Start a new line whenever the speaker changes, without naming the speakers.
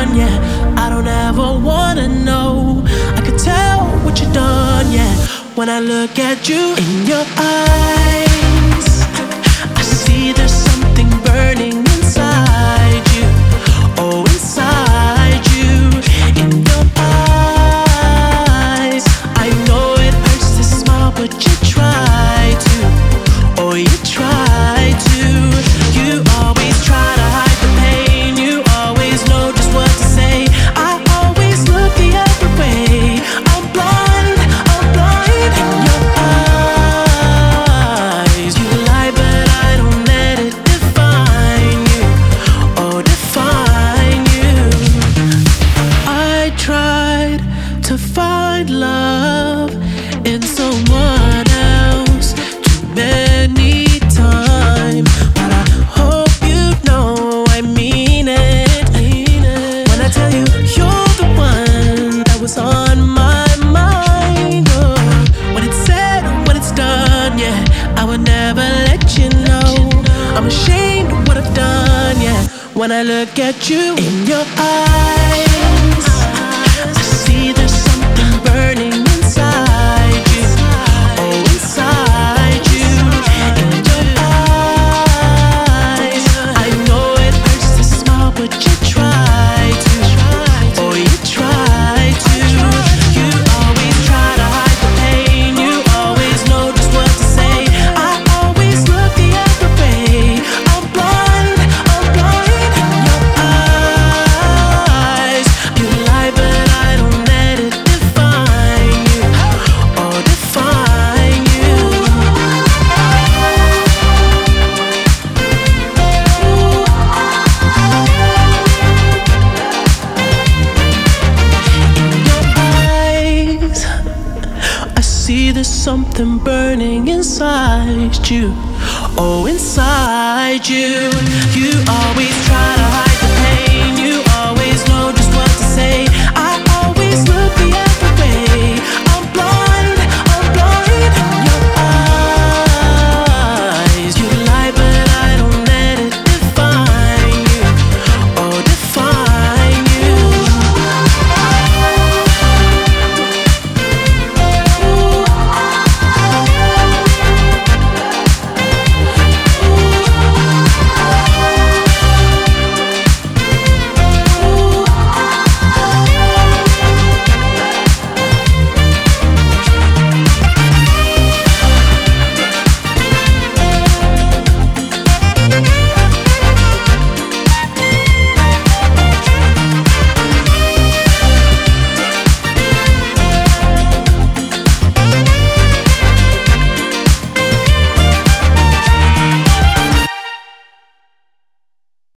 done, yeah. I don't ever wanna know. I could tell what you done, yeah. When I look at you in your eyes, I see there's something burning inside you. Oh, inside you, in your eyes. I know it hurts to smile, but you try to. Oh, you try to. You always try to hide the pain. You always know just what to say. I always look the other way. I'm blind in your eyes. You lie, but I don't let it define you. Oh, define you. I tried to find love in someone else too many times, but I hope you know I mean it. When I tell you you're the one that was on my mind, oh, when it's said, when it's done, yeah, I would never let you know. I'm ashamed of what I've done, yeah. When I look at you in your eyes, I see there's something burning inside you. Oh, inside you, in your eyes. I know it hurts to smile, but you try to. Oh, you try to. You always try to hide the pain. You always know just what to say. I always look the other way. I'm blind in your eyes. You lie, but I don't let it define you. Oh, define you. In your eyes, I see there's something burning inside you. Oh, inside you. You always try to hide